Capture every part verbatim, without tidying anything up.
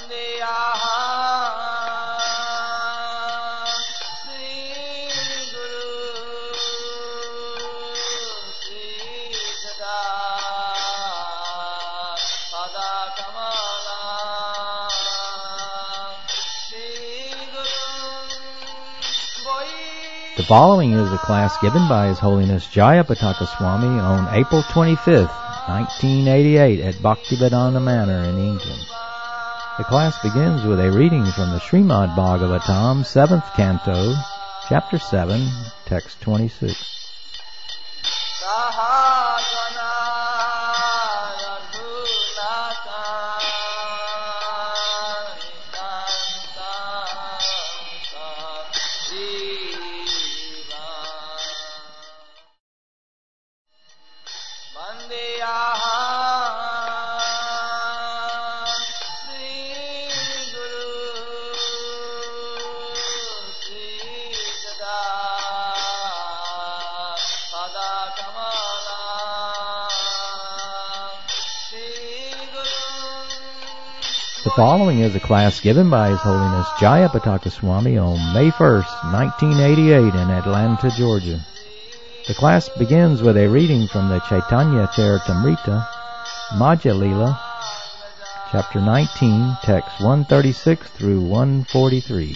The following is a class given by His Holiness Jayapataka Swami on April twenty-fifth, nineteen eighty-eight at Bhaktivedanta Manor in England. The class begins with a reading from the Srimad Bhagavatam, seventh Canto, Chapter seven, Text twenty-six. The following is a class given by His Holiness Jayapataka Swami on May first, nineteen eighty-eight in Atlanta, Georgia. The class begins with a reading from the Chaitanya Charitamrita, Madhya Lila, Chapter nineteen, Text one thirty-six through one forty-three.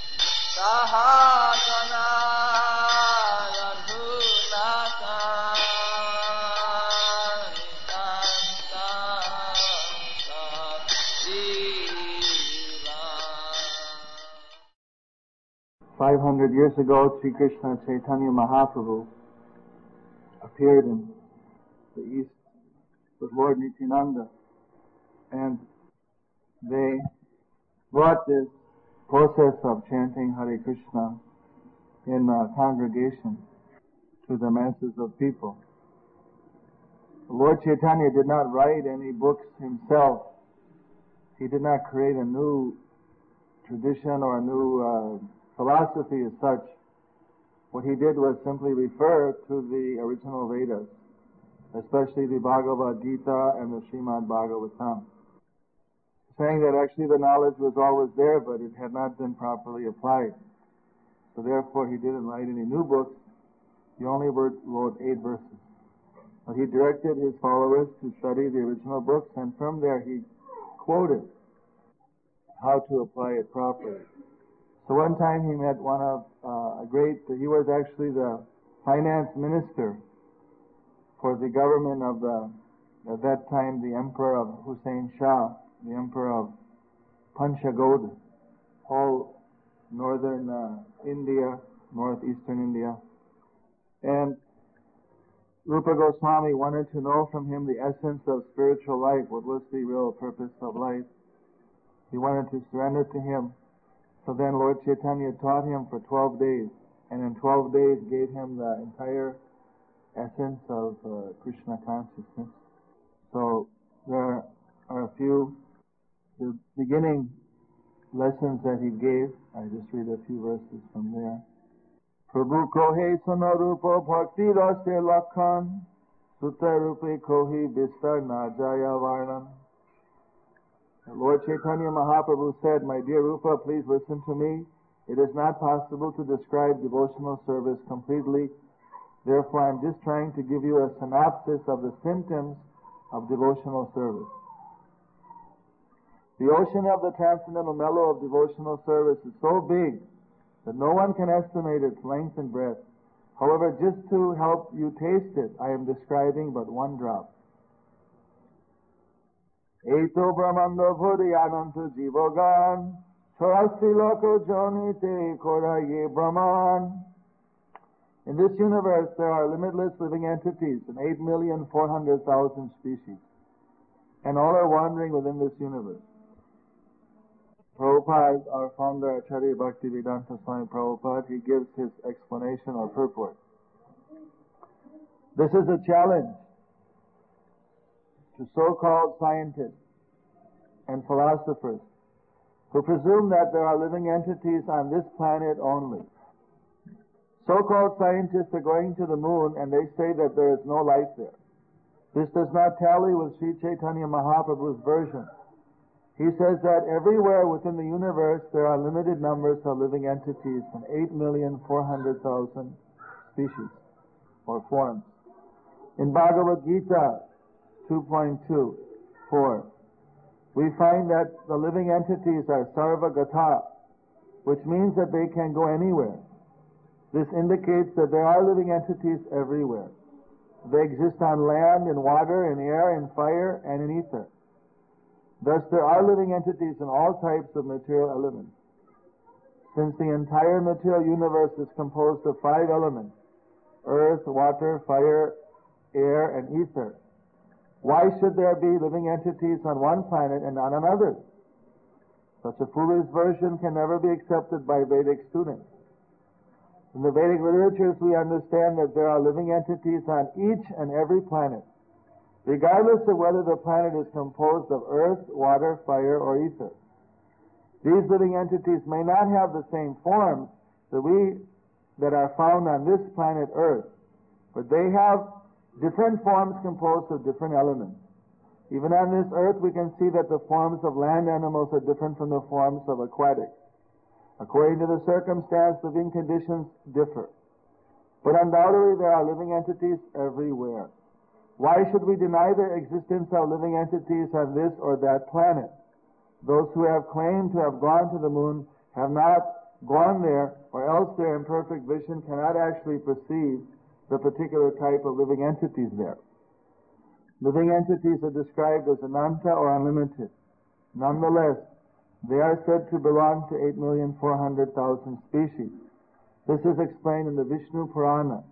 Five hundred years ago, Sri Krishna Chaitanya Mahaprabhu appeared in the East with Lord Nityananda, and they brought this process of chanting Hare Krishna in a congregation to the masses of people. Lord Chaitanya did not write any books himself. He did not create a new tradition or a new uh, philosophy as such. What he did was simply refer to the original Vedas, especially the Bhagavad Gita and the Srimad Bhagavatam, saying that actually the knowledge was always there, but it had not been properly applied. So therefore he didn't write any new books. He only wrote, wrote eight verses. But he directed his followers to study the original books, and from there he quoted how to apply it properly. So one time he met one of uh, a great, he was actually the finance minister for the government of the, at that time, the emperor of Hussein Shah, the emperor of Panchagod, all northern uh, India, northeastern India. And Rupa Goswami wanted to know from him the essence of spiritual life, what was the real purpose of life. He wanted to surrender to him. So then Lord Chaitanya taught him for twelve days, and in twelve days gave him the entire essence of uh, Krishna consciousness. So there are a few the beginning lessons that he gave. I just read a few verses from there. Prabhu kohe sonarupa bhakti rase lakhan sutta rupe kohi bistar na jaya varnam. Lord Chaitanya Mahaprabhu said, "My dear Rupa, please listen to me. It is not possible to describe devotional service completely. Therefore, I'm just trying to give you a synopsis of the symptoms of devotional service. The ocean of the transcendental mellow of devotional service is so big that no one can estimate its length and breadth. However, just to help you taste it, I am describing but one drop. Eto brahmando bhuri ananta jivogan chorasi loko jonite koraye brahman." In this universe there are limitless living entities in eight million four hundred thousand species, and all are wandering within this universe. Prabhupada, our founder, Acharya Bhaktivedanta Swami Prabhupada, he gives his explanation or purport. This is a challenge to so-called scientists and philosophers who presume that there are living entities on this planet only. So-called scientists are going to the moon and they say that there is no life there. This does not tally with Sri Chaitanya Mahaprabhu's version. He says that everywhere within the universe there are limited numbers of living entities from eight million four hundred thousand species or forms. In Bhagavad Gita two point two four, we find that the living entities are sarvagata, which means that they can go anywhere. This indicates that there are living entities everywhere. They exist on land, in water, in air, in fire, and in ether. Thus, there are living entities in all types of material elements. Since the entire material universe is composed of five elements, earth, water, fire, air, and ether, why should there be living entities on one planet and not on others? Such a foolish version can never be accepted by Vedic students. In the Vedic literatures, we understand that there are living entities on each and every planet, regardless of whether the planet is composed of earth, water, fire, or ether. These living entities may not have the same forms that we that are found on this planet Earth, but they have different forms composed of different elements. Even on this earth we can see that the forms of land animals are different from the forms of aquatics. According to the circumstance, living conditions differ. But undoubtedly there are living entities everywhere. Why should we deny the existence of living entities on this or that planet? Those who have claimed to have gone to the moon have not gone there, or else their imperfect vision cannot actually perceive the particular type of living entities there. Living entities are described as ananta or unlimited. Nonetheless, they are said to belong to eight million four hundred thousand species. This is explained in the Vishnu Purana.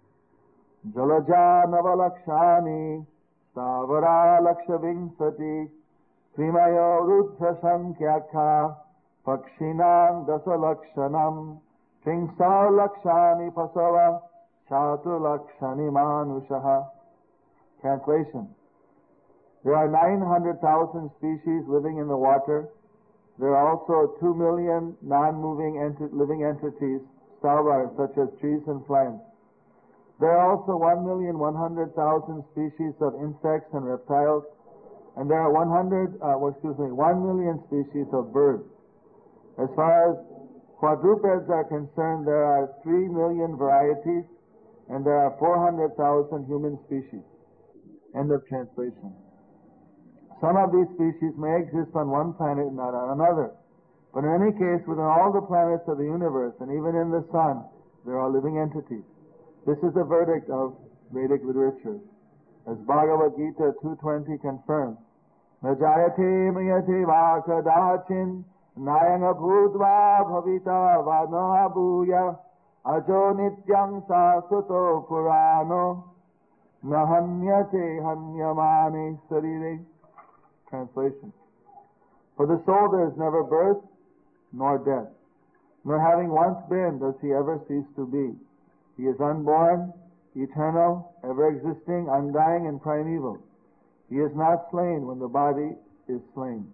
Jalaja navalakshani stavara lakshavingsati trimayo ruddha sankyaka pakshinam dasalakshanam kingsa lakshani pasava Chaturlakshani Manushaha. Translation. There are nine hundred thousand species living in the water. There are also two million non-moving enti- living entities, stalwars, such as trees and plants. There are also one million one hundred thousand species of insects and reptiles, and there are one hundred, uh, well, excuse me, one million species of birds. As far as quadrupeds are concerned, there are three million varieties, and there are four hundred thousand human species. End of translation. Some of these species may exist on one planet and not on another. But in any case, within all the planets of the universe, and even in the sun, there are living entities. This is the verdict of Vedic literature. As Bhagavad Gita two twenty confirms, Najayate mayate va kadachin nayanga bhudva bhavita vana bhuya Ajo nityang sasuto purano nahanyate hanyamane sarire. Translation. For the soul there is never birth nor death, nor having once been does he ever cease to be. He is unborn, eternal, ever existing, undying, and primeval. He is not slain when the body is slain.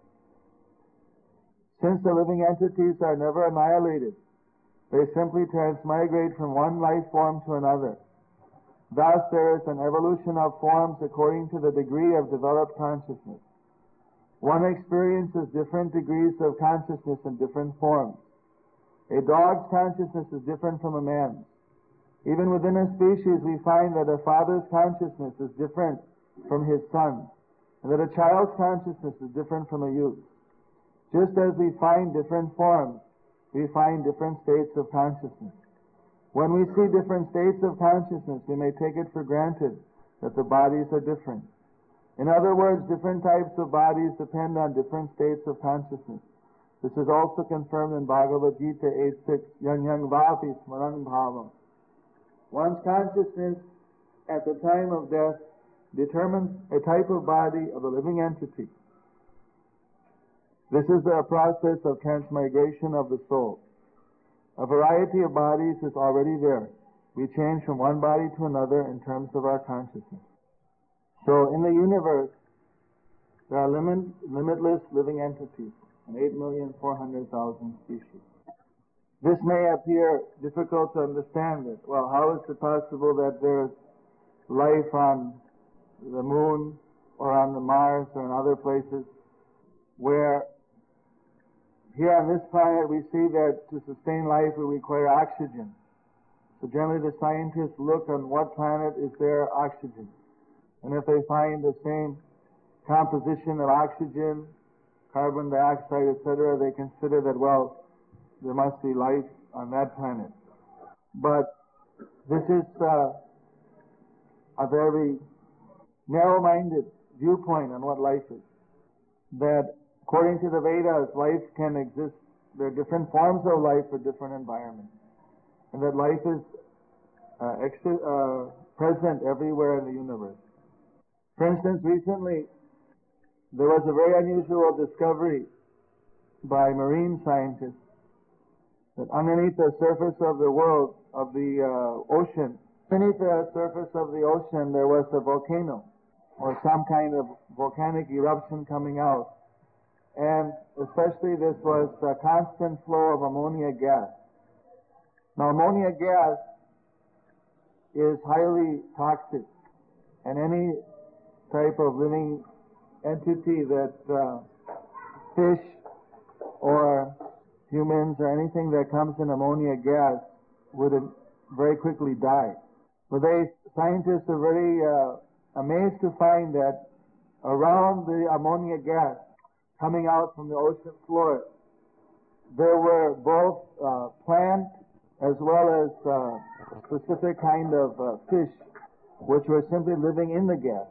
Since the living entities are never annihilated, they simply transmigrate from one life form to another. Thus there is an evolution of forms according to the degree of developed consciousness. One experiences different degrees of consciousness in different forms. A dog's consciousness is different from a man's. Even within a species we find that a father's consciousness is different from his son, and that a child's consciousness is different from a youth. Just as we find different forms, we find different states of consciousness. When we see different states of consciousness, we may take it for granted that the bodies are different. In other words, different types of bodies depend on different states of consciousness. This is also confirmed in Bhagavad Gita eight six, Yang Yang Vapi Smarang Bhavam. One's consciousness at the time of death determines a type of body of a living entity. This is the process of transmigration of the soul. A variety of bodies is already there. We change from one body to another in terms of our consciousness. So in the universe, there are limit, limitless living entities, and eight million four hundred thousand species. This may appear difficult to understand. It. Well, how is it possible that there is life on the moon or on the Mars or in other places? where here on this planet we see that to sustain life we require oxygen. So generally the scientists look on what planet is there oxygen. And if they find the same composition of oxygen, carbon dioxide, et cetera, they consider that, well, there must be life on that planet. But this is uh, a very narrow-minded viewpoint on what life is. That according to the Vedas, life can exist, there are different forms of life for different environments. And that life is uh, ex- uh, present everywhere in the universe. For instance, recently there was a very unusual discovery by marine scientists that underneath the surface of the world, of the uh, ocean, underneath the surface of the ocean there was a volcano or some kind of volcanic eruption coming out. And especially this was a constant flow of ammonia gas. Now ammonia gas is highly toxic, and any type of living entity that uh, fish or humans or anything that comes in ammonia gas would very quickly die. But they, scientists are very uh, amazed to find that around the ammonia gas coming out from the ocean floor, there were both uh, plant as well as uh, specific kind of uh, fish which were simply living in the gas.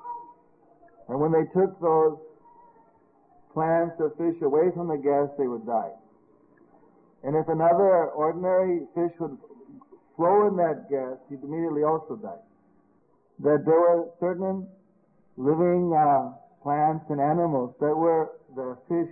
And when they took those plants or fish away from the gas, they would die. And if another ordinary fish would flow in that gas, he'd immediately also die. That there were certain living uh, plants and animals that were, the fish,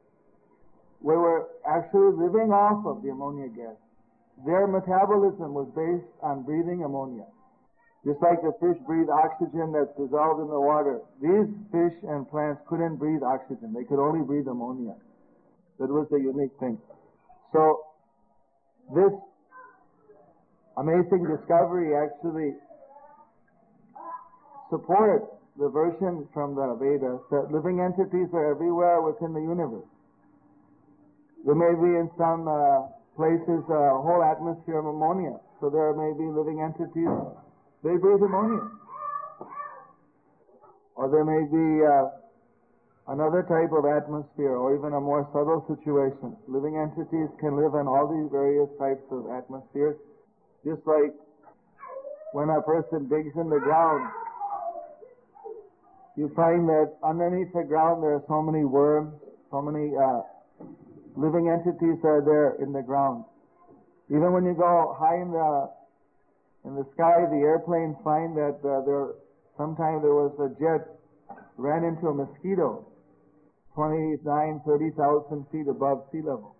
we were actually living off of the ammonia gas. Their metabolism was based on breathing ammonia. Just like the fish breathe oxygen that's dissolved in the water, these fish and plants couldn't breathe oxygen. They could only breathe ammonia. That was the unique thing. So, this amazing discovery actually supports the version from the Vedas that living entities are everywhere within the universe. There may be in some uh, places a whole atmosphere of ammonia, so there may be living entities. They breathe ammonia. Or there may be uh, another type of atmosphere or even a more subtle situation. Living entities can live in all these various types of atmospheres. Just like when a person digs in the ground, you find that underneath the ground there are so many worms, so many uh, living entities are there in the ground. Even when you go high in the In the sky, the airplanes find that uh, there, sometime there was a jet ran into a mosquito, twenty-nine, thirty thousand feet above sea level.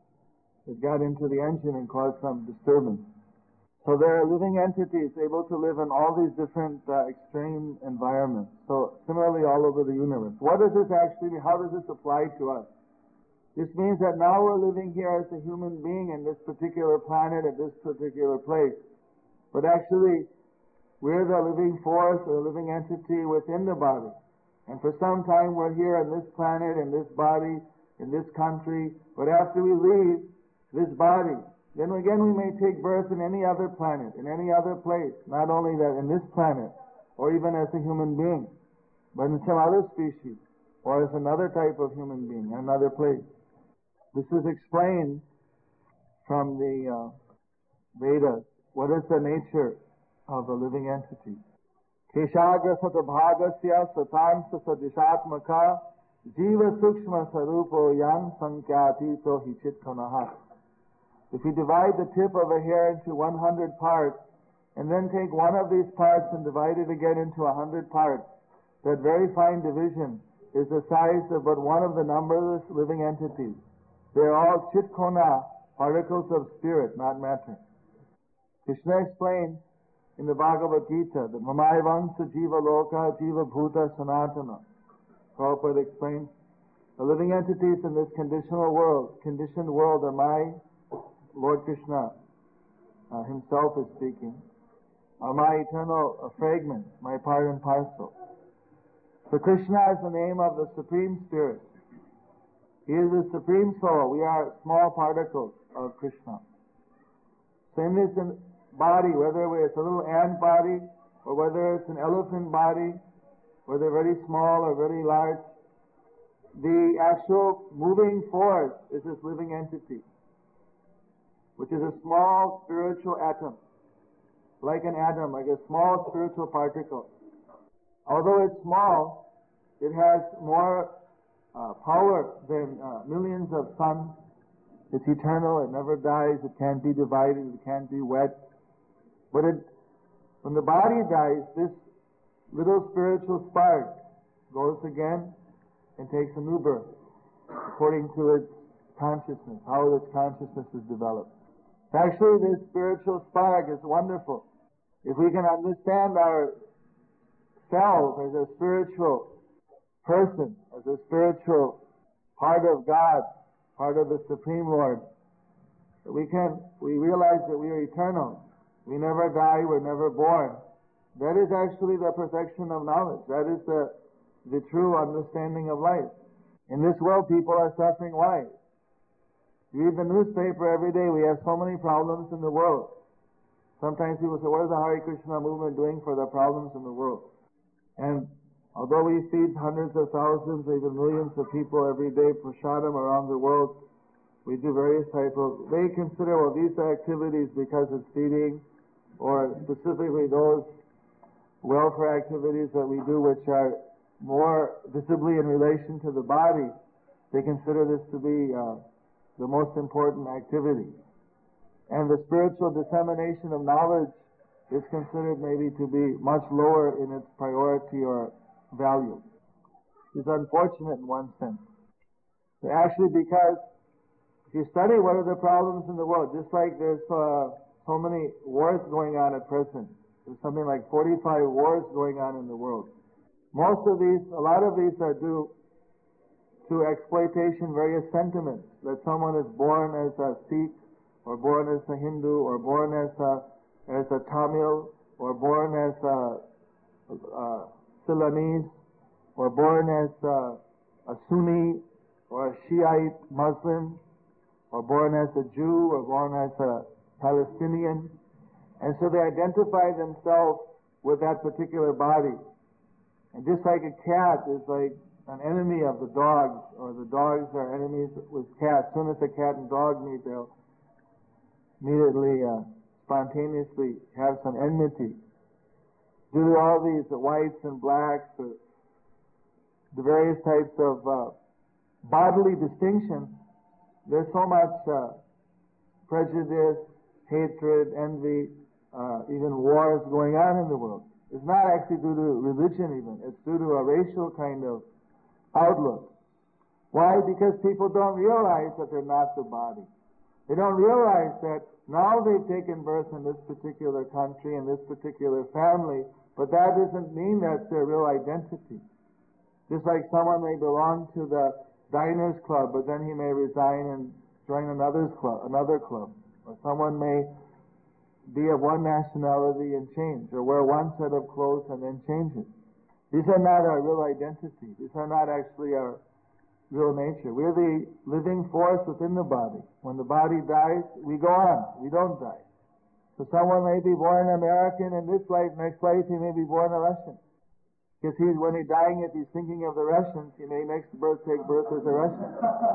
It got into the engine and caused some disturbance. So there are living entities able to live in all these different uh, extreme environments. So similarly all over the universe. What does this actually mean? How does this apply to us? This means that now we're living here as a human being in this particular planet, at this particular place. But actually, we're the living force or living entity within the body. And for some time we're here on this planet, in this body, in this country. But after we leave this body, then again we may take birth in any other planet, in any other place. Not only that in this planet, or even as a human being, but in some other species, or as another type of human being, in another place. This is explained from the uh, Vedas. What is the nature of a living entity? Keshagra satabhagasya satansa sadishatmaka jiva sukshma sarupo yan sankyatito hichitkanaha. If you divide the tip of a hair into one hundred parts, and then take one of these parts and divide it again into a hundred parts, that very fine division is the size of but one of the numberless living entities. They are all chitkona, particles of spirit, not matter. Krishna explained in the Bhagavad Gita that Mamaivansa Jiva Loka Jiva Bhuta Sanatana. Prabhupada explains the living entities in this conditional world, conditioned world are my Lord Krishna uh, himself is speaking, are my eternal uh, fragments, my part and parcel. So Krishna is the name of the Supreme Spirit. He is the Supreme Soul. We are small particles of Krishna. So in this body, whether it's a little ant body, or whether it's an elephant body, whether very small or very large, the actual moving force is this living entity, which is a small spiritual atom, like an atom, like a small spiritual particle. Although it's small, it has more uh, power than uh, millions of suns. It's eternal, it never dies, it can't be divided, it can't be wet. But it, when the body dies, this little spiritual spark goes again and takes a new birth, according to its consciousness, how its consciousness is developed. Actually, this spiritual spark is wonderful. If we can understand ourselves as a spiritual person, as a spiritual part of God, part of the Supreme Lord, we can, we realize that we are eternal. We never die, we're never born. That is actually the perfection of knowledge. That is the, the true understanding of life. In this world, people are suffering. Why? You read the newspaper every day, we have so many problems in the world. Sometimes people say, what is the Hare Krishna movement doing for the problems in the world? And although we feed hundreds of thousands, even millions of people every day, prasadam around the world, we do various types of, they consider, well, these are activities because it's feeding, or specifically those welfare activities that we do which are more visibly in relation to the body, they consider this to be uh, the most important activity. And the spiritual dissemination of knowledge is considered maybe to be much lower in its priority or value. It's unfortunate in one sense. But actually, because if you study what are the problems in the world, just like there's uh, so many wars going on at present, there's something like forty-five wars going on in the world. Most of these, a lot of these are due to exploitation, various sentiments, that someone is born as a Sikh, or born as a Hindu, or born as a, as a Tamil, or born as a, a Ceylonese, or born as a, a Sunni, or a Shiite Muslim, or born as a Jew, or born as a Palestinian. And so they identify themselves with that particular body. And just like a cat is like an enemy of the dogs, or the dogs are enemies with cats. As soon as a cat and dog meet, they'll immediately, uh, spontaneously have some enmity. Due to all these uh, whites and blacks, uh, the various types of uh, bodily distinctions, there's so much uh, prejudice, hatred, envy, uh, even wars going on in the world. It's not actually due to religion even. It's due to a racial kind of outlook. Why? Because people don't realize that they're not the body. They don't realize that now they've taken birth in this particular country, in this particular family, but that doesn't mean that's their real identity. Just like someone may belong to the Diners Club, but then he may resign and join another's club, another club. Or someone may be of one nationality and change, or wear one set of clothes and then change it. These are not our real identity. These are not actually our real nature. We're the living force within the body. When the body dies, we go on. We don't die. So someone may be born American in this life, next life he may be born a Russian. Because he's, when he's dying, if he's thinking of the Russians, he may next birth take birth as a Russian.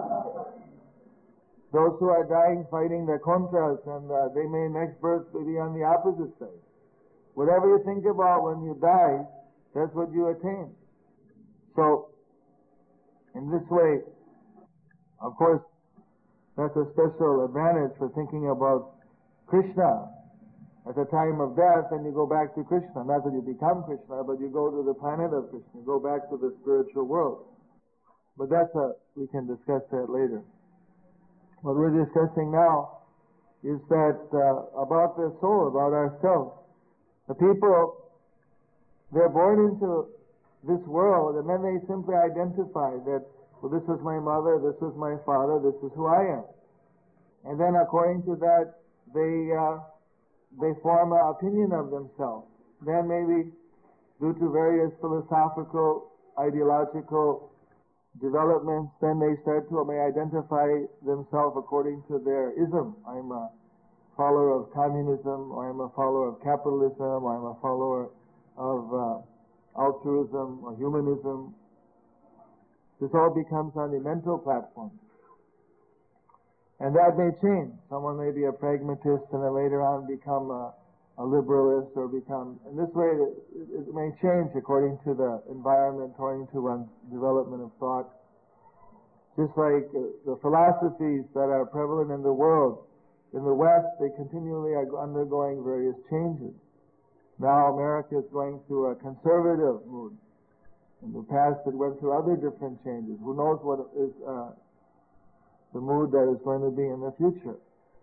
Those who are dying fighting the Contras, and uh, they may next birth be on the opposite side. Whatever you think about when you die, that's what you attain. So, in this way, of course, that's a special advantage for thinking about Krishna. At the time of death, and you go back to Krishna. Not that you become Krishna, but you go to the planet of Krishna. You go back to the spiritual world. But that's a, we can discuss that later. What we're discussing now is that uh, about the soul, about ourselves. The people, they're born into this world, and then they simply identify that, well, this is my mother, this is my father, this is who I am. And then according to that, they uh, they form an opinion of themselves. Then maybe due to various philosophical, ideological developments, then they start to may identify themselves according to their ism. I'm a follower of communism, or I'm a follower of capitalism, or I'm a follower of uh, altruism or humanism. This all becomes on the mental platform. And that may change. Someone may be a pragmatist and then later on become a, a liberalist or become, in this way it, it may change according to the environment, according to one's development of thought. Just like uh, the philosophies that are prevalent in the world, in the West, they continually are undergoing various changes. Now America is going through a conservative mood. In the past it went through other different changes. Who knows what is uh, the mood that is going to be in the future.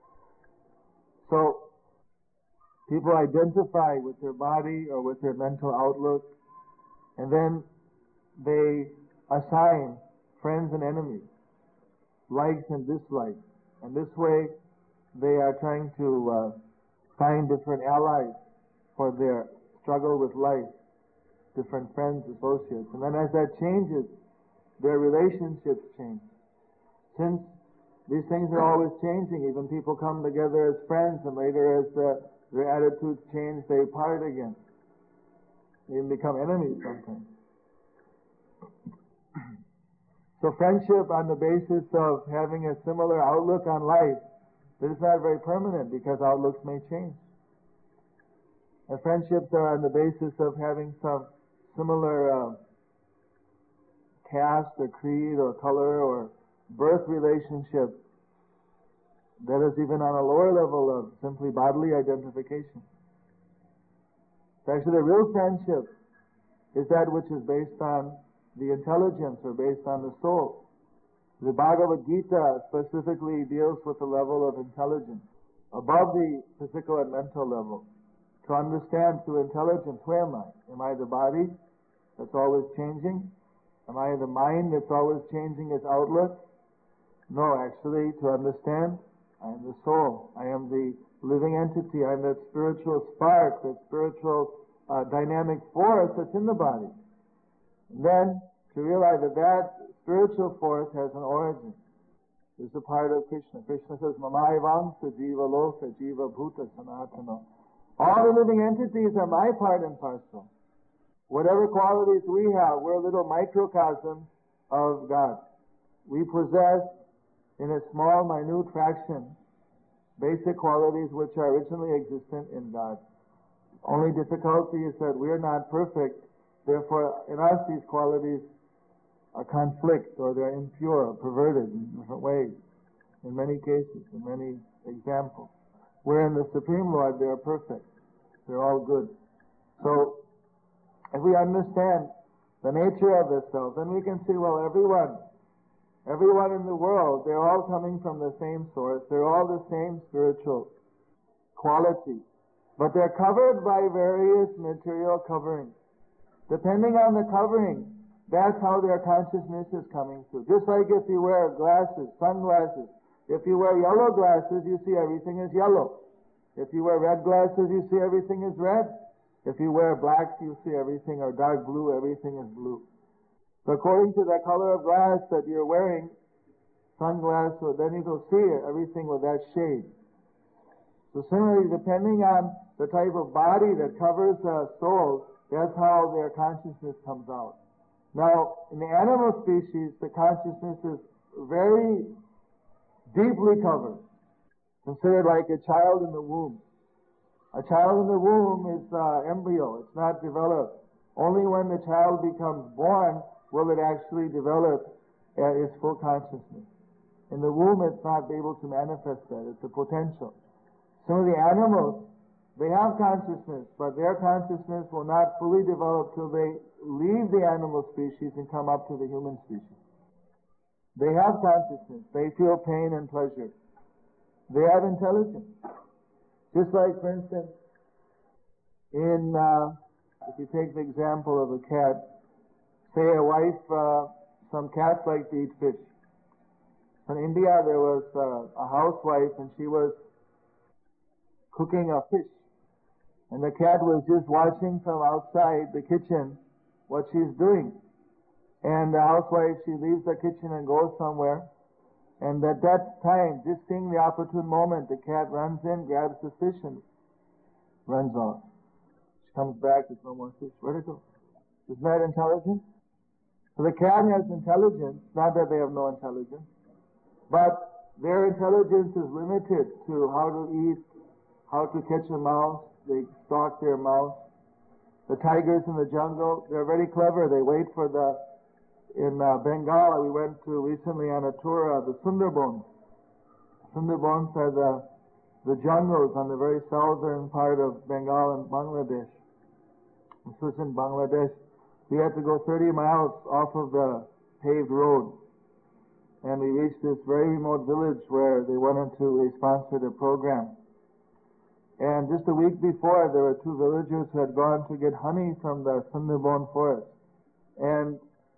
So, people identify with their body or with their mental outlook, and then they assign friends and enemies, likes and dislikes. And this way, they are trying to uh, find different allies for their struggle with life, different friends, associates. And then as that changes, their relationships change. Since these things are always changing, even people come together as friends, and later as uh, their attitudes change, they part again. They even become enemies sometimes. So friendship on the basis of having a similar outlook on life, this is not very permanent because outlooks may change. And friendships are on the basis of having some similar uh, caste or creed or color or birth relationship that is even on a lower level of simply bodily identification. So actually the real friendship is that which is based on the intelligence or based on the soul. The Bhagavad Gita specifically deals with the level of intelligence, above the physical and mental level. To understand through intelligence, who am I? Am I the body that's always changing? Am I the mind that's always changing its outlook? No, actually, to understand, I am the soul. I am the living entity. I am that spiritual spark, that spiritual uh, dynamic force that's in the body. And then, to realize that that spiritual force has an origin. It's a part of Krishna. Krishna says, Mamaivaṁ sajiva loka jiva bhuta sanatana. All the living entities are my part and parcel. Whatever qualities we have, we're a little microcosm of God. We possess, in a small, minute fraction, basic qualities which are originally existent in God. Only difficulty is that we are not perfect, therefore in us these qualities are conflict, or they're impure, or perverted in different ways, in many cases, in many examples. Where in the Supreme Lord they are perfect. They're all good. So, if we understand the nature of the self, then we can see, well, everyone Everyone in the world, they're all coming from the same source. They're all the same spiritual quality. But they're covered by various material coverings. Depending on the covering, that's how their consciousness is coming through. Just like if you wear glasses, sunglasses. If you wear yellow glasses, you see everything is yellow. If you wear red glasses, you see everything is red. If you wear black, you see everything, or dark blue, everything is blue. So according to the color of glass that you're wearing, sunglasses, then you will see everything with that shade. So similarly, depending on the type of body that covers the soul, that's how their consciousness comes out. Now, in the animal species, the consciousness is very deeply covered, considered like a child in the womb. A child in the womb is uh, embryo. It's not developed. Only when the child becomes born will it actually develop uh, its full consciousness. In the womb, it's not able to manifest that. It's a potential. Some of the animals, they have consciousness, but their consciousness will not fully develop till they leave the animal species and come up to the human species. They have consciousness. They feel pain and pleasure. They have intelligence. Just like, for instance, in, uh, if you take the example of a cat, say a wife, uh, some cats like to eat fish. In India there was uh, a housewife and she was cooking a fish. And the cat was just watching from outside the kitchen what she's doing. And the housewife, she leaves the kitchen and goes somewhere. And at that time, just seeing the opportune moment, the cat runs in, grabs the fish, and runs off. She comes back, there's no more fish. Where'd it go? Isn't that intelligence? So the cat has intelligence, not that they have no intelligence, but their intelligence is limited to how to eat, how to catch a mouse. They stalk their mouse. The tigers in the jungle, they're very clever. They wait for the, in uh, Bengal, we went to recently on a tour of the Sundarbans. Sundarbans are the, the jungles on the very southern part of Bengal and Bangladesh. This was in Bangladesh. We had to go thirty miles off of the paved road. And we reached this very remote village where they wanted to, they sponsored a program. And just a week before, there were two villagers who had gone to get honey from the Sundarban forest. And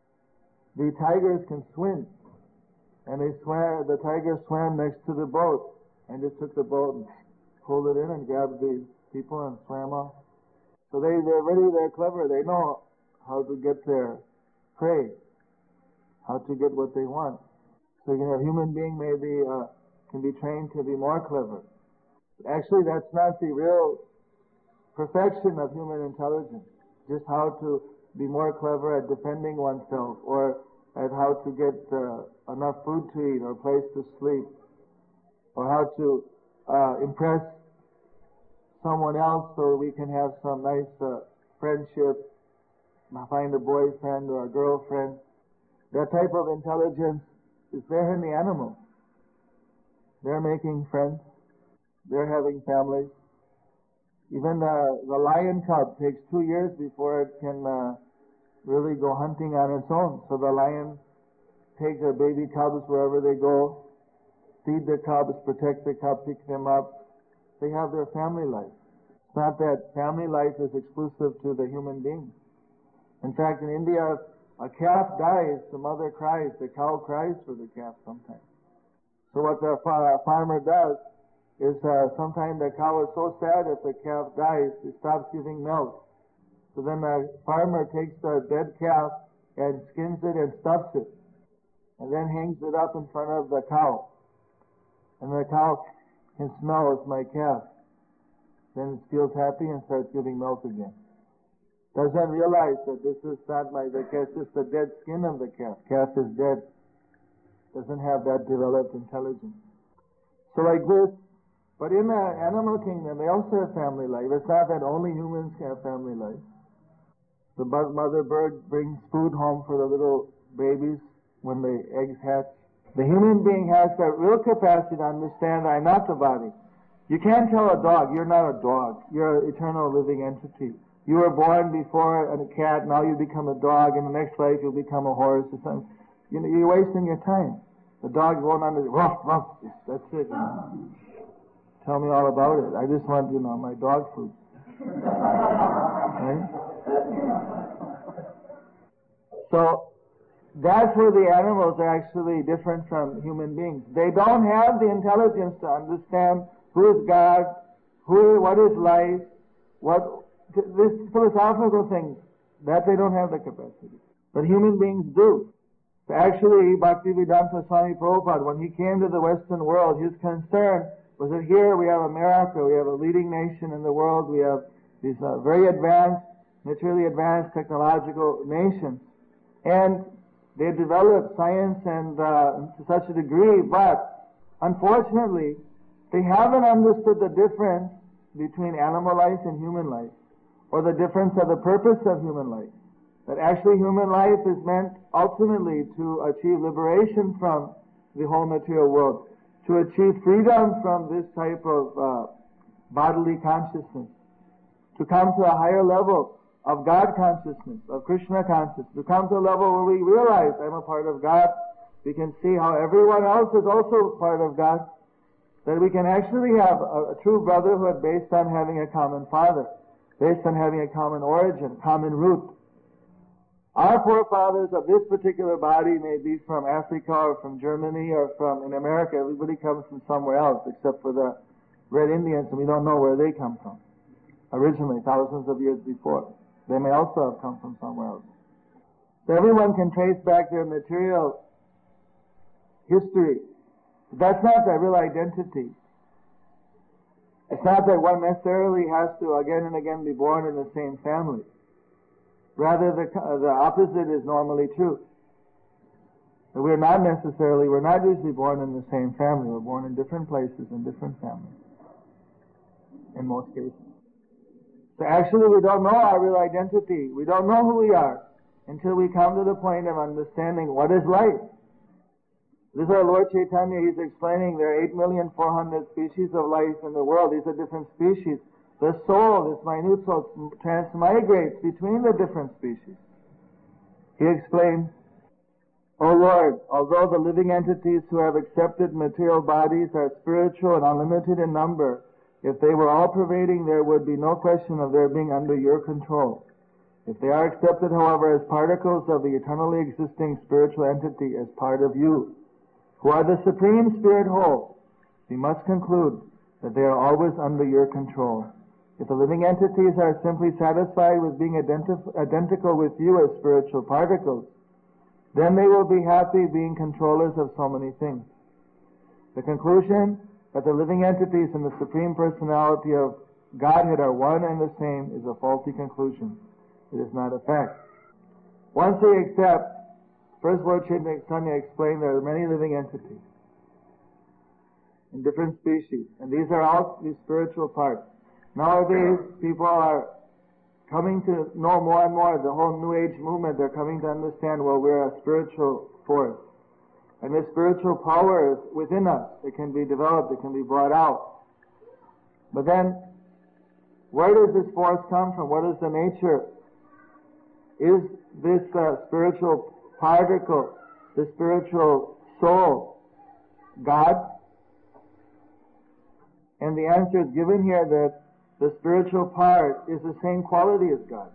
the tigers can swim. And they swam, the tigers swam next to the boat and just took the boat and pulled it in and grabbed the people and swam off. So they, they're really, they're clever. They know how to get their prey, how to get what they want. So you know, a human being may be, uh, can be trained to be more clever. Actually, that's not the real perfection of human intelligence. Just how to be more clever at defending oneself, or at how to get uh, enough food to eat, or a place to sleep, or how to uh, impress someone else so we can have some nice uh, friendship, find a boyfriend or a girlfriend. That type of intelligence is there in the animals. They're making friends. They're having families. Even the, the lion cub takes two years before it can uh, really go hunting on its own. So the lion takes their baby cubs wherever they go, feed the cubs, protect the cubs, pick them up. They have their family life. It's not that family life is exclusive to the human being. In fact, in India, a calf dies, the mother cries, the cow cries for the calf sometimes. So what the farmer does is uh, sometimes the cow is so sad if the calf dies, it stops giving milk. So then the farmer takes the dead calf and skins it and stuffs it, and then hangs it up in front of the cow. And the cow can smell, it's my calf. Then it feels happy and starts giving milk again. Doesn't realize that this is not my, the calf, it's just the dead skin of the calf. Calf is dead. Doesn't have that developed intelligence. So like this, but in the animal kingdom, they also have family life. It's not that only humans have family life. The mother bird brings food home for the little babies when the eggs hatch. The human being has that real capacity to understand I'm not the body. You can't tell a dog, you're not a dog. You're an eternal living entity. You were born before a cat, now you become a dog, in the next life you'll become a horse or something. You know, you're wasting your time. The dog won't understand. Ruff, ruff. That's it. You know. Tell me all about it. I just want, you know, my dog food. Right? So, that's where the animals are actually different from human beings. They don't have the intelligence to understand who is God, who, what is life, what, this philosophical things, that they don't have the capacity. But human beings do. So actually, Bhaktivedanta Swami Prabhupada, when he came to the Western world, his concern was that here we have America, we have a leading nation in the world, we have these uh, very advanced, materially advanced technological nations. And they developed science and uh, to such a degree, but unfortunately, they haven't understood the difference between animal life and human life, or the difference of the purpose of human life. That actually human life is meant ultimately to achieve liberation from the whole material world, to achieve freedom from this type of uh, bodily consciousness, to come to a higher level of God consciousness, of Krishna consciousness, to come to a level where we realize I'm a part of God. We can see how everyone else is also part of God, that we can actually have a, a true brotherhood based on having a common father, based on having a common origin, common root. Our forefathers of this particular body may be from Africa or from Germany or from, in America, everybody comes from somewhere else except for the Red Indians, and we don't know where they come from. Originally, thousands of years before. They may also have come from somewhere else. So everyone can trace back their material history. But that's not their real identity. It's not that one necessarily has to again and again be born in the same family. Rather, the, the opposite is normally true. That we're not necessarily, we're not usually born in the same family. We're born in different places, in different families. In most cases. So actually we don't know our real identity. We don't know who we are until we come to the point of understanding what is life. This is our Lord Chaitanya. He's explaining there are eight million four hundred species of life in the world. These are different species. The soul, this minute soul, transmigrates between the different species. He explains, O Lord, although the living entities who have accepted material bodies are spiritual and unlimited in number, if they were all pervading, there would be no question of their being under your control. If they are accepted, however, as particles of the eternally existing spiritual entity, as part of you, who are the Supreme Spirit whole, we must conclude that they are always under your control. If the living entities are simply satisfied with being identif- identical with you as spiritual particles, then they will be happy being controllers of so many things. The conclusion that the living entities and the Supreme Personality of Godhead are one and the same is a faulty conclusion. It is not a fact. Once they accept, first Lord Chaitanya explained there are many living entities in different species, and these are all these spiritual parts. Nowadays, people are coming to know more and more, the whole New Age movement, they're coming to understand, well, we're a spiritual force. And this spiritual power is within us. It can be developed, it can be brought out. But then, where does this force come from? What is the nature? Is this uh, spiritual particle, the spiritual soul, God? And the answer is given here that the spiritual part is the same quality as God.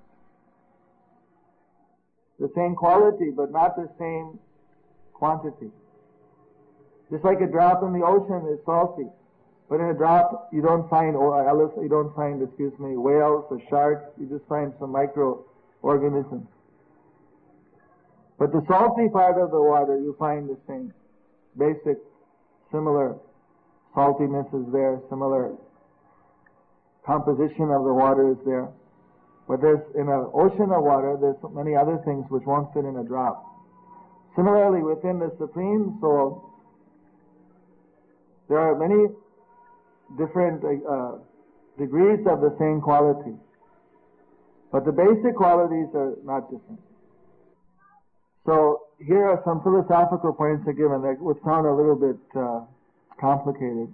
The same quality, but not the same quantity. Just like a drop in the ocean is salty, but in a drop you don't find, or elephant, you don't find, excuse me, whales or sharks. You just find some microorganisms. But the salty part of the water, you find the same basic, similar saltiness is there, similar composition of the water is there. But there's, in an ocean of water, there's so many other things which won't fit in a drop. Similarly, within the Supreme Soul, there are many different uh, degrees of the same quality. But the basic qualities are not different. So here are some philosophical points are given that would sound a little bit uh, complicated.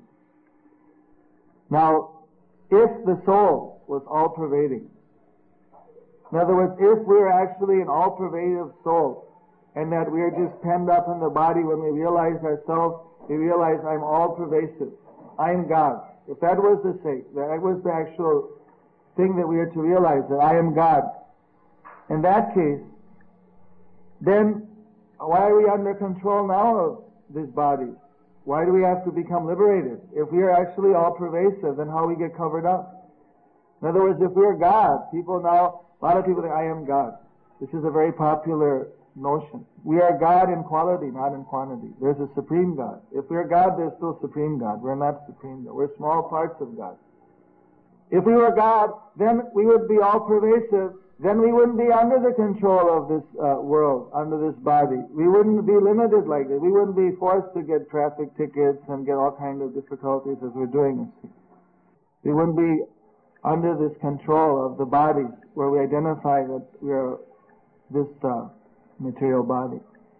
Now, if the soul was all-pervading, in other words, if we're actually an all-pervasive soul, and that we're just penned up in the body when we realize ourselves, we realize I'm all-pervasive, I'm God. If that was the sake, that was the actual thing that we are to realize, that I am God, in that case, then why are we under control now of this body? Why do we have to become liberated? If we are actually all-pervasive, then how we get covered up? In other words, if we're God, people now, a lot of people think, I am God. This is a very popular notion. We are God in quality, not in quantity. There's a supreme God. If we're God, there's still supreme God. We're not supreme God. We're small parts of God. If we were God, then we would be all-pervasive. Then we wouldn't be under the control of this uh, world, under this body. We wouldn't be limited like this. We wouldn't be forced to get traffic tickets and get all kinds of difficulties as we're doing this. We wouldn't be under this control of the body where we identify that we are this uh, material body.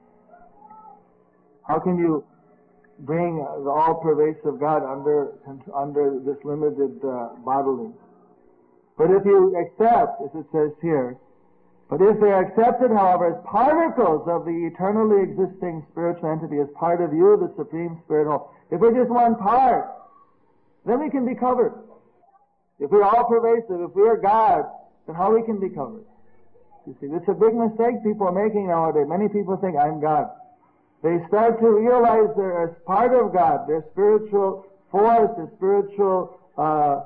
How can you bring the all-pervasive God under under this limited uh, bodily? But if you accept, as it says here, but if they are accepted, however, as particles of the eternally existing spiritual entity, as part of you, the Supreme Spirit whole, if we're just one part, then we can be covered. If we're all pervasive, if we're God, then how we can be covered? You see, it's a big mistake people are making nowadays. Many people think, I'm God. They start to realize they're as part of God, their spiritual force, their spiritual uh,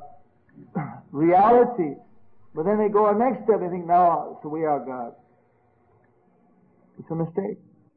reality. But then they go a next step, they think, now, so we are God. It's a mistake.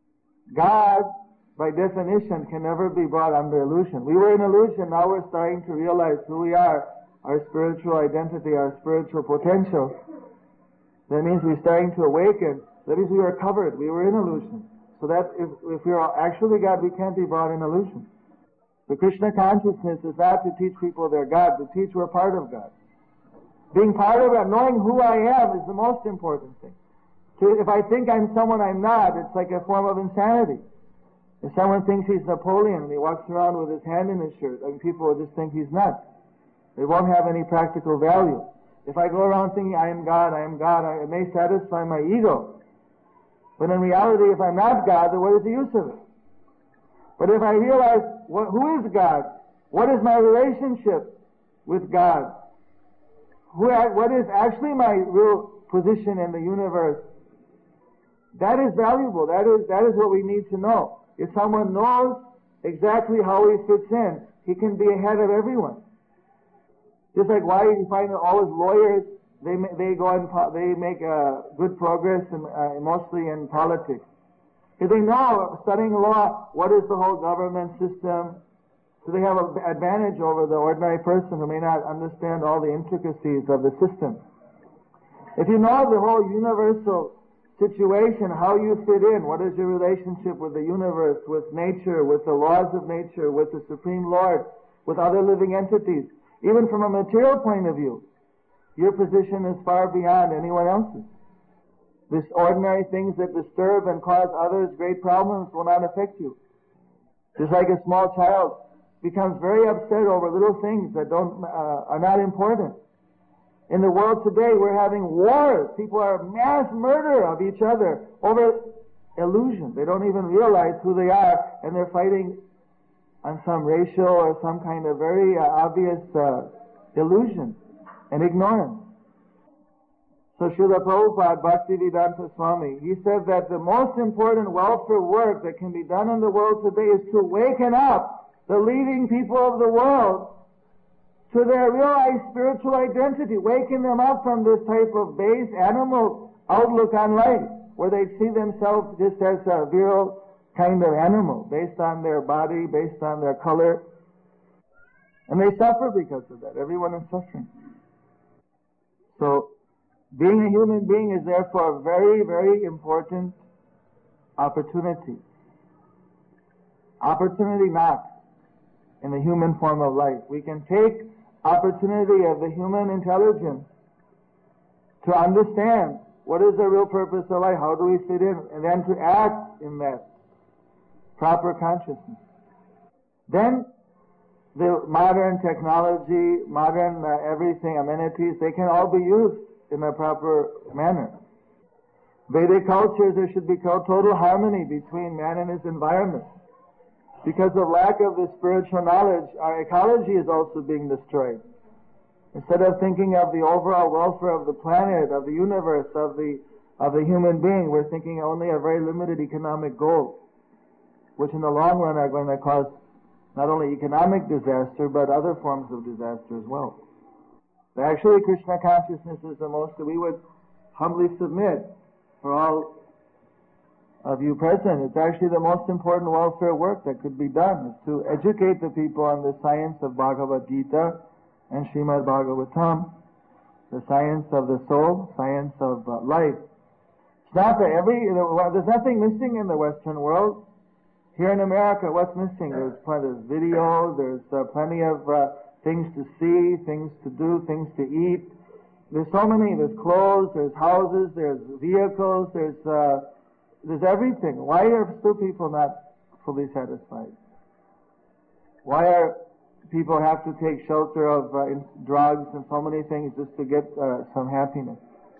God, by definition, can never be brought under illusion. We were in illusion, now we're starting to realize who we are, our spiritual identity, our spiritual potential. That means we're starting to awaken. That means we were covered, we were in illusion. So that if, if we are actually God, we can't be brought in illusion. The Krishna consciousness is not to teach people they're God, to teach we're part of God. Being part of it, knowing who I am is the most important thing. To, if I think I'm someone I'm not, it's like a form of insanity. If someone thinks he's Napoleon and he walks around with his hand in his shirt, I mean, people will just think he's nuts. It won't have any practical value. If I go around thinking I am God, I am God, I, it may satisfy my ego. But in reality, if I'm not God, then what is the use of it? But if I realize what, who is God, what is my relationship with God, who, what is actually my real position in the universe, that is valuable. That is, that is what we need to know. If someone knows exactly how he fits in, he can be ahead of everyone. Just like why you find that all his lawyers, they they go and they make uh, good progress, in, uh, mostly in politics. If they know, studying law, what is the whole government system, so they have an advantage over the ordinary person who may not understand all the intricacies of the system. If you know the whole universal situation, how you fit in, what is your relationship with the universe, with nature, with the laws of nature, with the Supreme Lord, with other living entities, even from a material point of view, your position is far beyond anyone else's. These ordinary things that disturb and cause others great problems will not affect you. Just like a small child becomes very upset over little things that don't uh, are not important. In the world today, we're having wars. People are mass murder of each other over illusion. They don't even realize who they are, and they're fighting on some racial or some kind of very uh, obvious uh, illusion and ignorance. So Srila Prabhupada, Bhaktivedanta Swami, he said that the most important welfare work that can be done in the world today is to waken up the leading people of the world to their realized spiritual identity, waking them up from this type of base animal outlook on life, where they see themselves just as a virile kind of animal, based on their body, based on their color. And they suffer because of that. Everyone is suffering. So, being a human being is therefore a very, very important opportunity. Opportunity knocks in the human form of life. We can take opportunity of the human intelligence to understand what is the real purpose of life, how do we fit in, and then to act in that proper consciousness. Then the modern technology, modern uh, everything, amenities, they can all be used in a proper manner. Vedic cultures, there should be total harmony between man and his environment. Because of lack of the spiritual knowledge, our ecology is also being destroyed. Instead of thinking of the overall welfare of the planet, of the universe, of the of the human being, we're thinking only a very limited economic goal, which in the long run are going to cause not only economic disaster, but other forms of disaster as well. But actually, Krishna consciousness is the most that we would humbly submit for all of you present. It's actually the most important welfare work that could be done, is to educate the people on the science of Bhagavad Gita and Srimad Bhagavatam, the science of the soul, science of uh, life. It's not that every, there's nothing missing in the Western world. Here in America, what's missing? There's plenty of video, there's uh, plenty of uh, things to see, things to do, things to eat. There's so many, there's clothes, there's houses, there's vehicles, there's uh, there's everything. Why are still people not fully satisfied? Why are people have to take shelter of uh, drugs and so many things just to get uh, some happiness?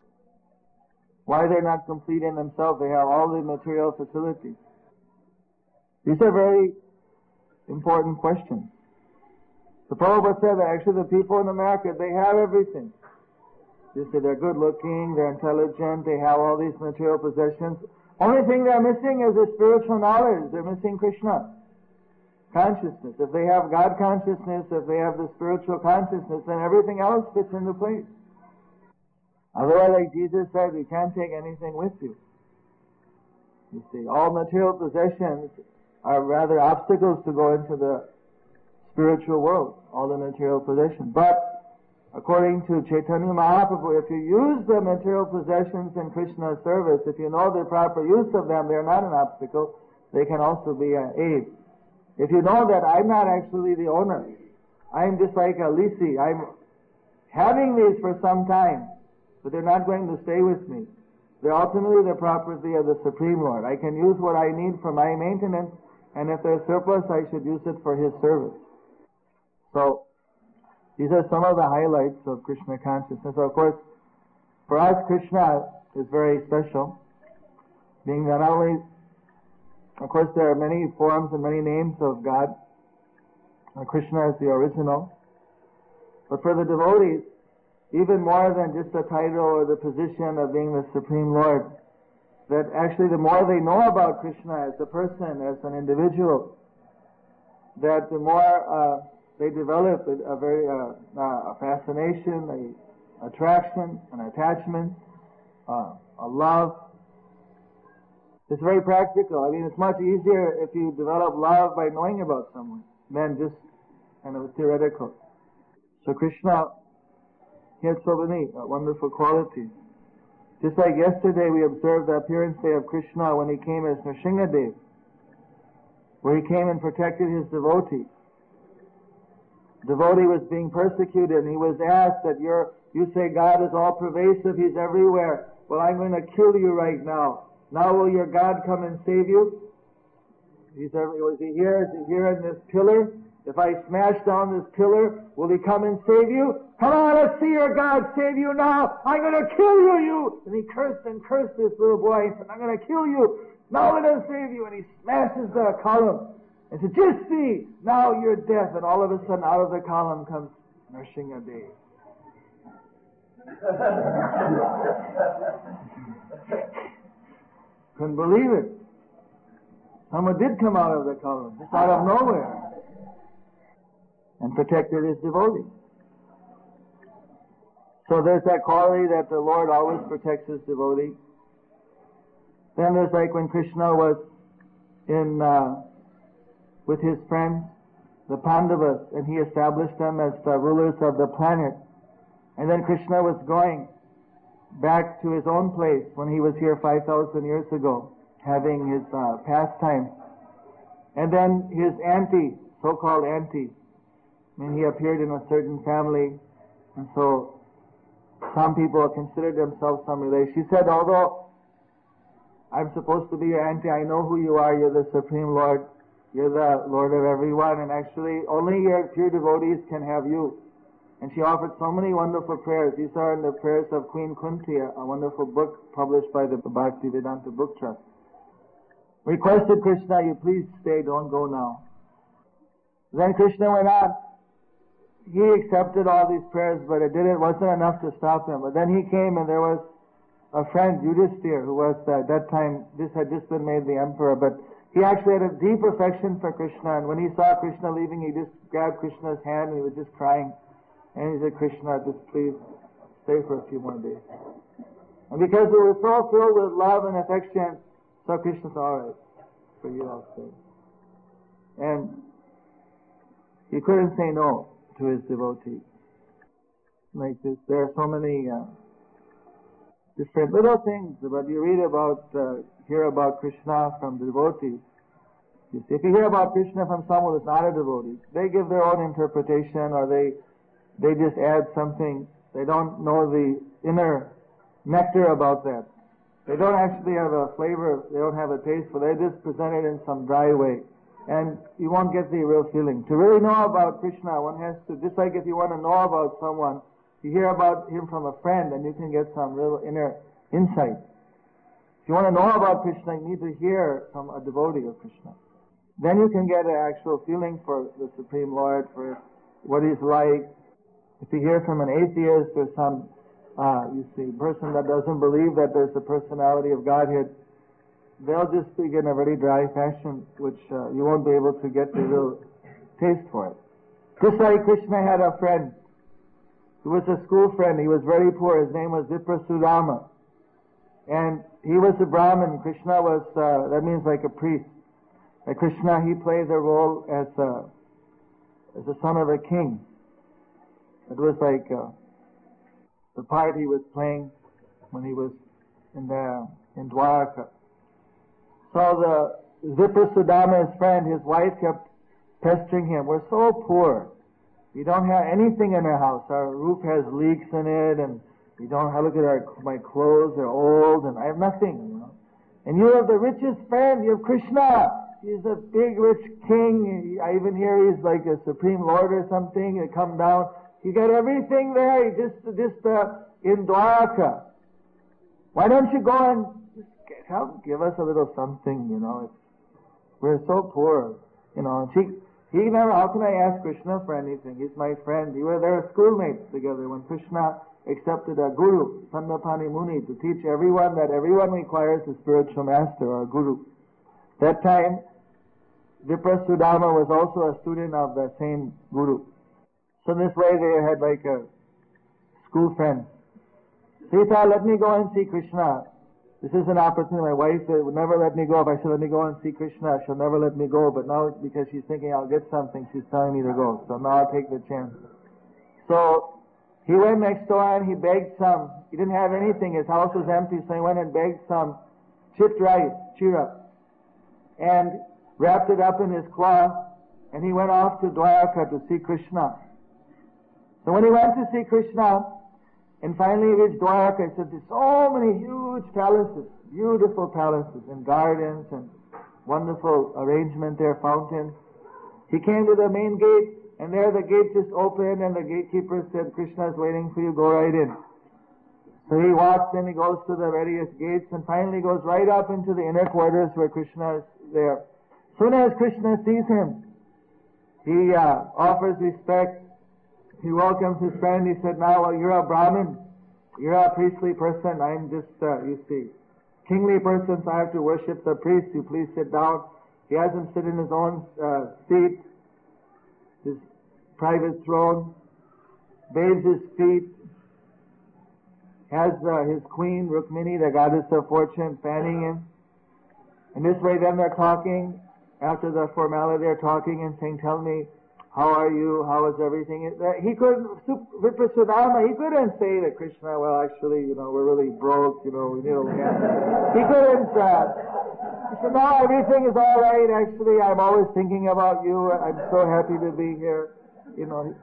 Why they're not complete in themselves? They have all the material facilities. These are very important questions. The Prabhupada said that actually the people in America, they have everything. You see, they're good looking, they're intelligent, they have all these material possessions. Only thing they're missing is the spiritual knowledge. They're missing Krishna consciousness. If they have God consciousness, if they have the spiritual consciousness, then everything else fits into place. Otherwise, like Jesus said, you can't take anything with you. You see, all material possessions are rather obstacles to go into the spiritual world, all the material possessions. But according to Chaitanya Mahaprabhu, if you use the material possessions in Krishna's service, if you know the proper use of them, they're not an obstacle, they can also be an aid. If you know that I'm not actually the owner, I'm just like a leasee, I'm having these for some time, but they're not going to stay with me. They're ultimately the property of the Supreme Lord. I can use what I need for my maintenance, and if there's surplus, I should use it for His service. So, these are some of the highlights of Krishna consciousness. Of course, for us, Krishna is very special, being that not only, of course, there are many forms and many names of God. Krishna is the original. But for the devotees, even more than just the title or the position of being the Supreme Lord, that actually the more they know about Krishna as a person, as an individual, that the more uh, they develop a, a very uh, uh, a fascination, a attraction, an attachment, uh, a love. It's very practical. I mean, it's much easier if you develop love by knowing about someone than just kind of theoretical. So Krishna, he had so many uh, wonderful qualities. Just like yesterday we observed the appearance day of Krishna when he came as Nrsingadev, where he came and protected his devotee. The devotee was being persecuted, and he was asked that you're, you say God is all pervasive, He's everywhere. Well, I'm going to kill you right now. Now will your God come and save you? He's every, was he here? Is he here in this pillar? If I smash down this pillar, will He come and save you? Come on, let's see your God save you now. I'm going to kill you, you. And he cursed and cursed this little boy. He said, I'm going to kill you. Now let us save you. And he smashes the column. And said, just see, now you're deaf. And all of a sudden, out of the column comes Nrsingadev. Couldn't believe it. Someone did come out of the column, just out of nowhere, and protected his devotee. So there's that quality that the Lord always protects his devotee. Then there's like when Krishna was in uh, with his friends, the Pandavas, and he established them as the rulers of the planet. And then Krishna was going back to his own place when he was here five thousand years ago, having his uh, pastime. And then his auntie, so-called auntie, I mean, he appeared in a certain family, and so some people considered themselves some relation. She said, although I'm supposed to be your auntie, I know who you are. You're the Supreme Lord. You're the Lord of everyone, and actually only your pure devotees can have you. And she offered so many wonderful prayers. These are in the prayers of Queen Kunti, a wonderful book published by the Bhaktivedanta Book Trust. Requested Krishna, you please stay, don't go now. Then Krishna went on. He accepted all these prayers, but it didn't, wasn't enough to stop him. But then he came, and there was a friend, Yudhisthira, who was uh, at that time, this had just been made the emperor, but he actually had a deep affection for Krishna, and when he saw Krishna leaving, he just grabbed Krishna's hand, and he was just crying. And he said, Krishna, just please stay for a few more days. And because we were so filled with love and affection, so Krishna said, all right, for you I'll stay. And he couldn't say no to his devotee. Like this, there are so many uh, different little things, but you read about, uh, hear about Krishna from the devotees. You see, if you hear about Krishna from someone who's not a devotee, they give their own interpretation, or they They just add something. They don't know the inner nectar about that. They don't actually have a flavor. They don't have a taste for it. They just present it in some dry way. And you won't get the real feeling. To really know about Krishna, one has to, just like if you want to know about someone, you hear about him from a friend and you can get some real inner insight. If you want to know about Krishna, you need to hear from a devotee of Krishna. Then you can get an actual feeling for the Supreme Lord, for what he's like. If you hear from an atheist or some, uh, you see, person that doesn't believe that there's the personality of Godhead, they'll just speak in a very dry fashion, which uh, you won't be able to get the real taste for it. Just like Krishna had a friend, who was a school friend. He was very poor. His name was Viprasudama. And he was a Brahmin. Krishna was, uh, that means like a priest. Like Krishna, he played the role as a, as the son of a king. It was like uh, the part he was playing when he was in the in Dwarka. So the Viprasudama, his friend, his wife kept pestering him. We're so poor. We don't have anything in our house. Our roof has leaks in it, and we don't have, look at our, my clothes, they're old, and I have nothing, you know. And you have the richest friend, you have Krishna. He's a big, rich king. I even hear he's like a supreme lord or something. You come down, you got everything there. You just, just uh, in Dwaraka. Why don't you go and just get, help give us a little something, you know. It's, we're so poor, you know. And she, he never, how can I ask Krishna for anything? He's my friend. We were there schoolmates together when Krishna accepted a guru, Sandapani Muni, to teach everyone that everyone requires a spiritual master or a guru. That time, Viprasudama was also a student of the same guru. So this way they had like a school friend. Sita, let me go and see Krishna. This is an opportunity. My wife would never let me go. If I said, let me go and see Krishna, she'll never let me go. But now, because she's thinking I'll get something, she's telling me to go. So now I'll take the chance. So he went next door and he begged some. He didn't have anything. His house was empty, so he went and begged some chipped rice, chira, and wrapped it up in his cloth, and he went off to Dwaraka to see Krishna. So when he went to see Krishna, and finally he reached Dwaraka, he said, there's so many huge palaces, beautiful palaces, and gardens, and wonderful arrangement there, fountains. He came to the main gate, and there the gate just opened, and the gatekeeper said, Krishna is waiting for you, go right in. So he walks in, he goes to the various gates, and finally goes right up into the inner quarters where Krishna is there. Soon as Krishna sees him, he uh, offers respect. He welcomes his friend. He said, now well, you're a Brahmin. You're a priestly person. I'm just, uh, you see, kingly person, so I have to worship the priest. You please sit down. He has him sit in his own uh, seat, his private throne, bathes his feet, has uh, his queen, Rukmini, the goddess of fortune, fanning him. And this way then they're talking. After the formality, they're talking and saying, tell me, how are you? How is everything? He couldn't, Viprasudama, he couldn't say to Krishna, well, actually, you know, we're really broke, you know, we need a hand. He couldn't, uh, he said, no, everything is all right, actually, I'm always thinking about you, I'm so happy to be here, you know.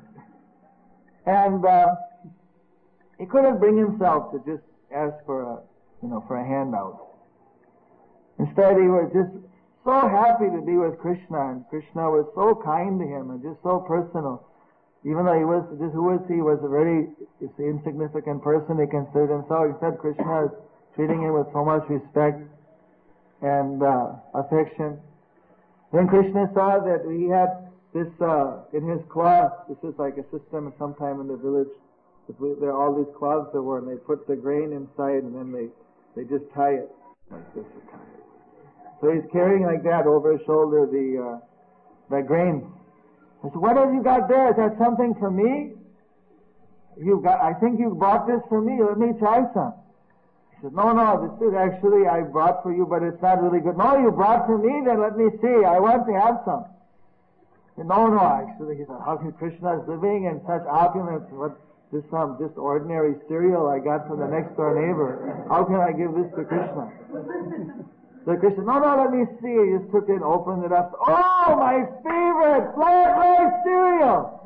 And, uh, he couldn't bring himself to just ask for a, you know, for a handout. Instead, he was just so happy to be with Krishna, and Krishna was so kind to him and just so personal. Even though he was, just who was he, was a very insignificant person, he considered himself. Instead, Krishna is treating him with so much respect and uh, affection. Then Krishna saw that he had this uh, in his cloth. This is like a system sometime in the village. There are all these cloths that were, and they put the grain inside, and then they, they just tie it like this to tie it. So he's carrying like that over his shoulder the uh, the grain. I said, what have you got there? Is that something for me? You got? I think you bought this for me. Let me try some. He said, no, no, this is actually I brought for you, but it's not really good. No, you brought for me, then let me see. I want to have some. He said, no, no, actually. He said, how can Krishna is living in such opulence? What this some um, just ordinary cereal I got from the next door neighbor? How can I give this to Krishna? So Krishna, no, no, let me see. He just took it and opened it up. Oh, my favorite flat rice cereal.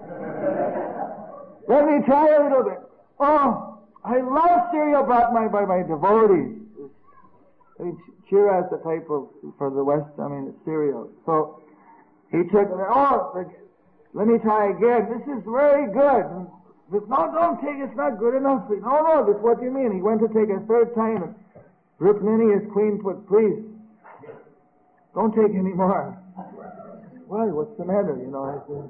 Let me try a little bit. Oh, I love cereal brought my, by my devotees. I mean, chira is the type of, for the West, I mean, cereal. So he took it, oh, let me try again. This is very good. This, no, don't take it. It's not good enough. No, no, this is what you mean. He went to take a third time, and Rukmini, his queen, put, please, don't take any more. Why? What's the matter? You know, I said,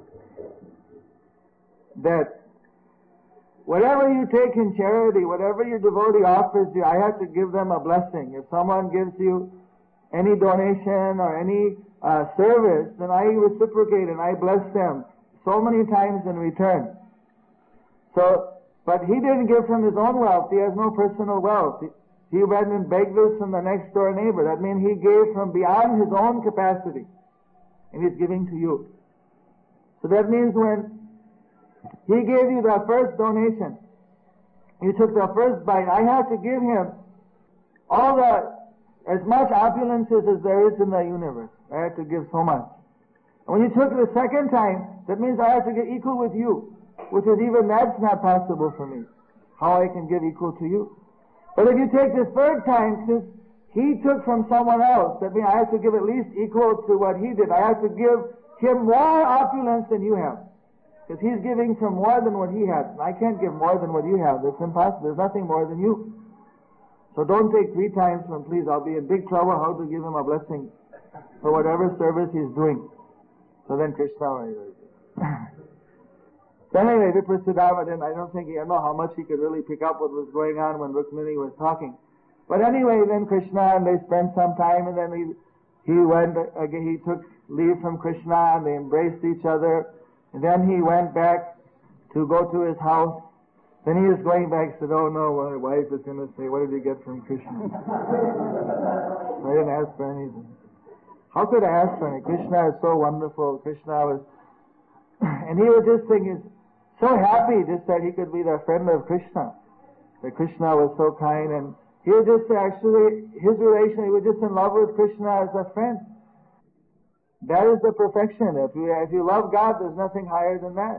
that whatever you take in charity, whatever your devotee offers you, I have to give them a blessing. If someone gives you any donation or any uh, service, then I reciprocate and I bless them so many times in return. So, but he didn't give from his own wealth. He has no personal wealth. He, He went and begged this from the next door neighbor. That means he gave from beyond his own capacity. And he's giving to you. So that means when he gave you the first donation, you took the first bite, I have to give him all the, as much opulences as there is in the universe. I have to give so much. And when you took it the second time, that means I have to get equal with you, which is even that's not possible for me. How I can give equal to you. But if you take this third time, since he took from someone else, that means I have to give at least equal to what he did. I have to give him more opulence than you have. Because he's giving from more than what he has. And I can't give more than what you have. That's impossible. There's nothing more than you. So don't take three times from, please, I'll be in big trouble how to give him a blessing for whatever service he's doing. So then Krishna... So anyway, Viprasudama, then I don't think, I don't know how much he could really pick up what was going on when Rukmini was talking. But anyway, then Krishna, and they spent some time, and then he, he went, again, he took leave from Krishna, and they embraced each other. And then he went back to go to his house. Then he was going back, said, oh no, my wife is going to say, what did you get from Krishna? I didn't ask for anything. How could I ask for anything? Krishna is so wonderful. Krishna was, and he was just thinking, so happy just that he could be the friend of Krishna. That Krishna was so kind, and he was just actually, his relation, he was just in love with Krishna as a friend. That is the perfection. If you, if you love God, there's nothing higher than that.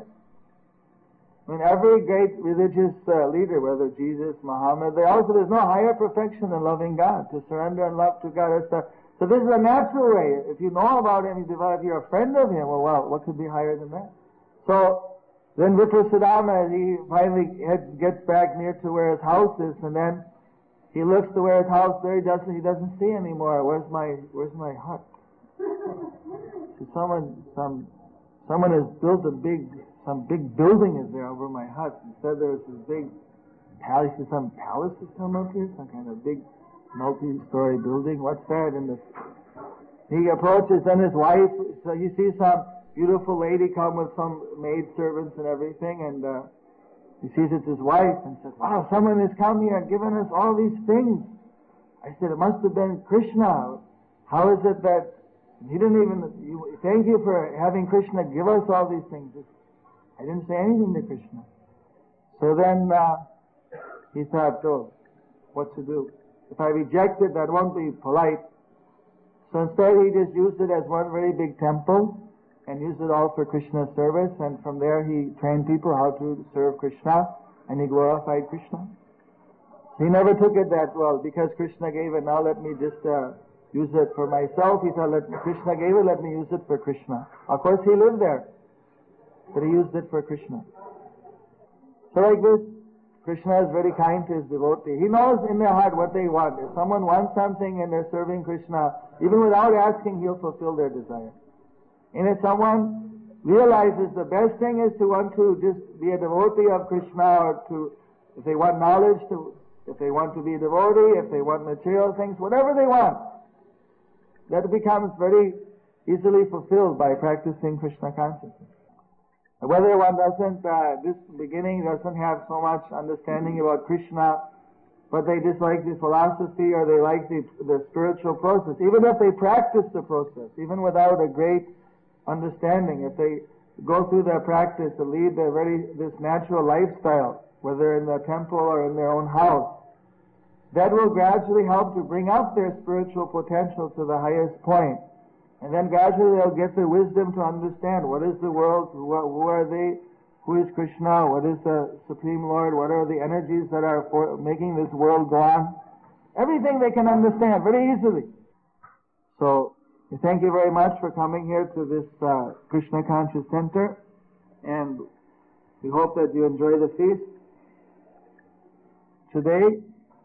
I mean, every great religious uh, leader, whether Jesus, Muhammad, they also, there's no higher perfection than loving God, to surrender and love to God. The, so this is a natural way. If you know about Him, you develop, you're a friend of Him, well, wow, what could be higher than that? So, then Viprasudama, he finally head, gets back near to where his house is, and then he looks to where his house there, he doesn't, he doesn't see anymore. Where's my, where's my hut? So someone, some, someone has built a big, some big building is there over my hut. Instead there's this big palace, some palace has come up here, some kind of big multi-story building. What's that? And this, he approaches, then his wife, so you see some beautiful lady come with some maid servants and everything, and uh, he sees it's his wife and says, wow, someone has come here and given us all these things. I said, it must have been Krishna. How is it that he didn't even, you, thank you for having Krishna give us all these things. I didn't say anything to Krishna. So then uh, he thought, oh, what to do? If I reject it, that won't be polite. So instead he just used it as one very big temple and used it all for Krishna's service, and from there he trained people how to serve Krishna, and he glorified Krishna. He never took it that, well, because Krishna gave it, now let me just uh, use it for myself. He thought, let Krishna gave it, let me use it for Krishna. Of course he lived there, but he used it for Krishna. So like this, Krishna is very kind to his devotee. He knows in their heart what they want. If someone wants something and they're serving Krishna, even without asking, he'll fulfill their desire. And if someone realizes the best thing is to want to just be a devotee of Krishna, or to, if they want knowledge, to, if they want to be a devotee, if they want material things, whatever they want, that becomes very easily fulfilled by practicing Krishna consciousness. Whether one doesn't, uh, this beginning doesn't have so much understanding about Krishna, but they dislike the philosophy or they like the, the spiritual process, even if they practice the process, even without a great understanding, if they go through their practice to lead their very, this natural lifestyle, whether in the temple or in their own house, that will gradually help to bring up their spiritual potential to the highest point. And then gradually they'll get the wisdom to understand what is the world, who are, who are they, who is Krishna, what is the Supreme Lord, what are the energies that are for making this world go on. Everything they can understand very easily. So, we thank you very much for coming here to this uh, Krishna Conscious Center, and we hope that you enjoy the feast today,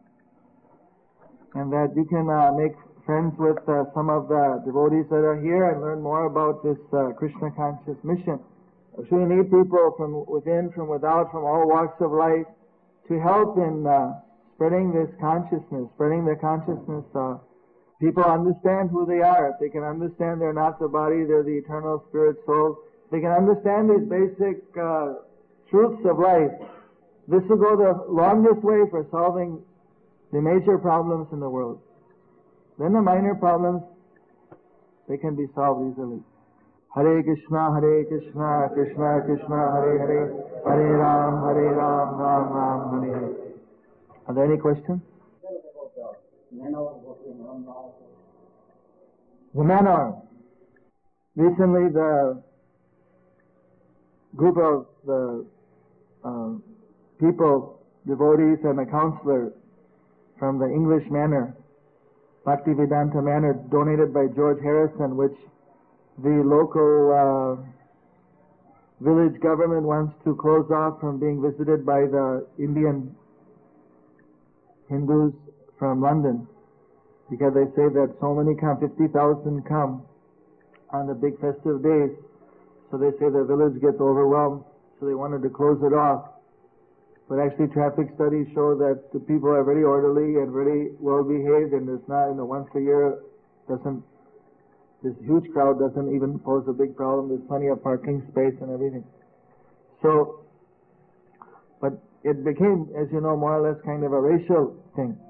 and that you can uh, make friends with uh, some of the devotees that are here and learn more about this uh, Krishna Conscious mission. So we need people from within, from without, from all walks of life to help in uh, spreading this consciousness, spreading the consciousness uh, people understand who they are. If they can understand they're not the body, they're the eternal spirit soul. If they can understand these basic uh, truths of life, this will go the longest way for solving the major problems in the world. Then the minor problems, they can be solved easily. Hare Krishna, Hare Krishna, Krishna Krishna, Hare Hare, Hare Ram, Hare Ram, Ram Ram, Hare Hare. Are there any questions? The manor. Recently, the group of the uh, people, devotees, and a counselor from the English Manor, Bhaktivedanta Manor, donated by George Harrison, which the local uh, village government wants to close off from being visited by the Indian Hindus from London, because they say that so many come, fifty thousand come on the big festive days, so they say the village gets overwhelmed, so they wanted to close it off. But actually traffic studies show that the people are very orderly and very well behaved, and there's not, you know, once a year doesn't, this huge crowd doesn't even pose a big problem. There's plenty of parking space and everything. So, but it became, as you know, more or less kind of a racial thing.